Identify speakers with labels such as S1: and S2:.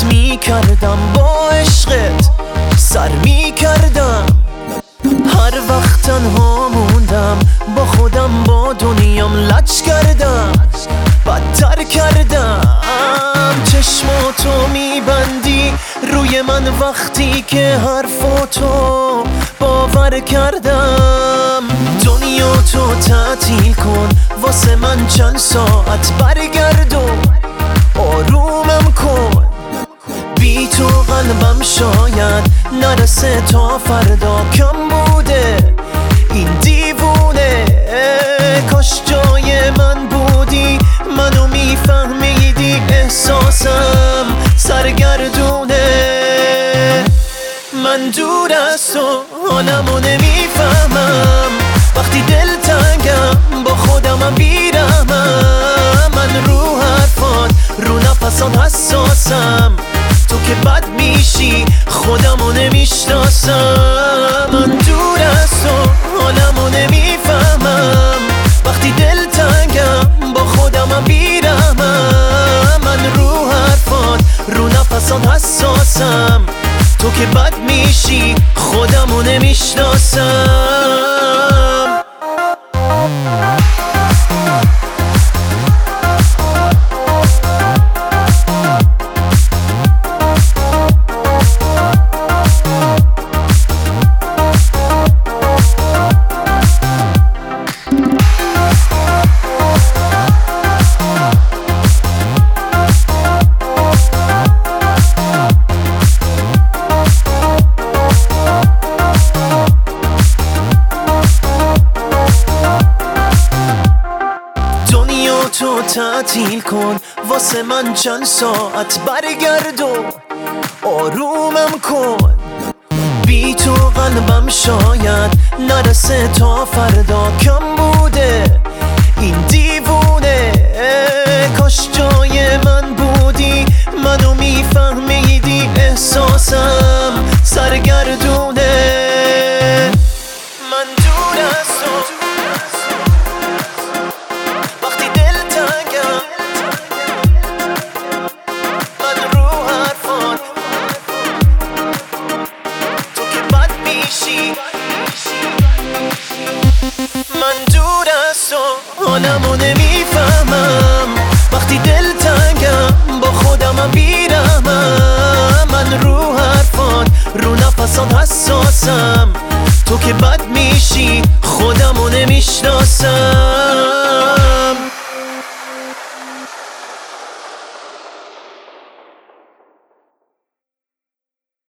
S1: می کردم با عشقت سر می کردم. هر وقت تنها موندم با خودم با دنیام لج کردم، بدتر کردم. چشماتو میبندی روی من وقتی که حرفاتو باور کردم. دنیا تو تعطیل کن واسه من چند ساعت، برگرد و آرومم کن. بی تو قلبم شاید نرسه تا فردا، کم بوده این دیوونه. کاش جای من بودی منو میفهمیدی، احساسم سرگردونه. من دور از تو حالمو نمیفهمم، وقتی دلتنگم با خودمم بیرمم. من رو حرفات رو نفسات حساسم، تو که بد میشی خودمو نمیشناسم. من دور از تو حالمو نمیفهمم، وقتی دلتنگم با خودمم بیرمم. من رو حرفات رو نفسات حساسم، تو که بد میشی خودمو نمیشناسم. تو تعطیل کن واسه من چند ساعت، برگرد و آرومم کن. بی تو قلبم شاید نرسه تا فردا، کم بوده این دیوونه. کاش جای من بودی منو میفهمیدی، احساسم سرگردونه. من دور از تو وقتی دلتنگم، من رو حرفات تو که بد میشی. من دور از تو حالمو نمیفهمم، وقتی دلتنگم با خودمم بیرمم. من رو حرفات رو نفسات حساسم، تو که بد میشی